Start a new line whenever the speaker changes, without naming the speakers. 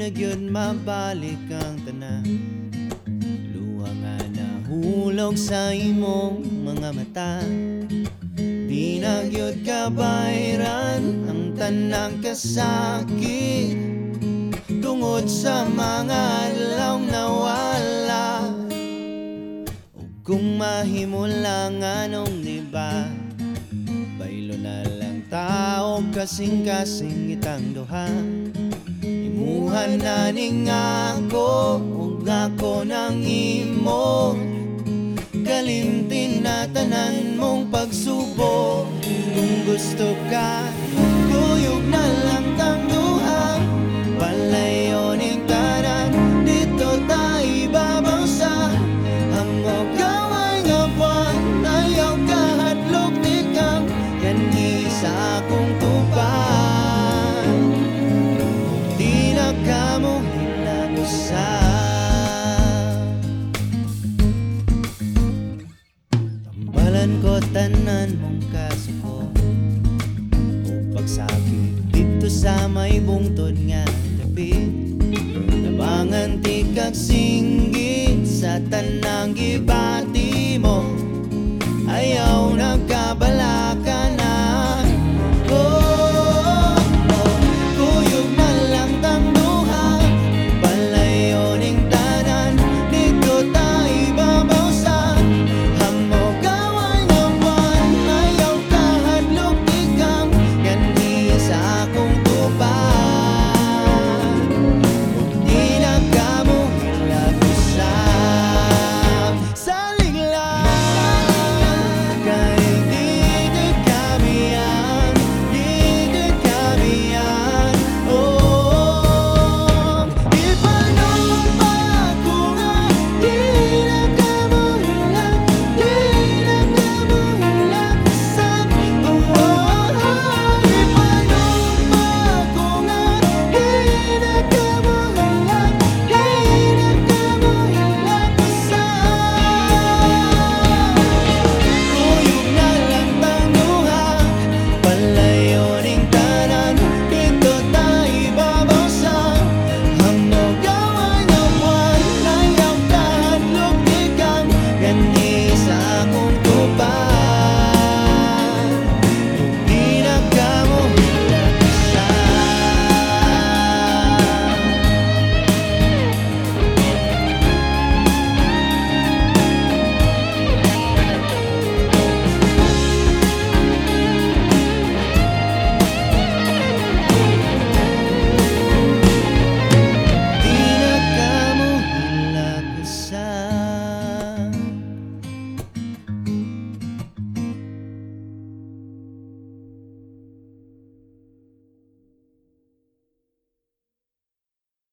na gyud mabalik ang tanan. Luha nga nahulog sa imong mga mata. Di na gyud kabayran ang tanang kasakit tungod sa mga adlaw nawala. Ug kung mahimo lang anong diba, baylo na lang tao kasing-kasing itang duha. Imuhan na ning ako ug ako nang imo, kalimtin na tanan mong pagsubok. Kung gusto ka, kuyog na lang tang duha, palayo ning tanan, dito ta ibabaw sa amok gaway nga buwan. Ayaw kahadlok tikang yan sa akong tuban. Di na kamo hilagusan, tambalan ko tanan mong kasuko o pagsakit dito sa may bungtod nga dapit. Nabangan ti kag singgit sa tanang gibati mo, ayaw nagkabalaka.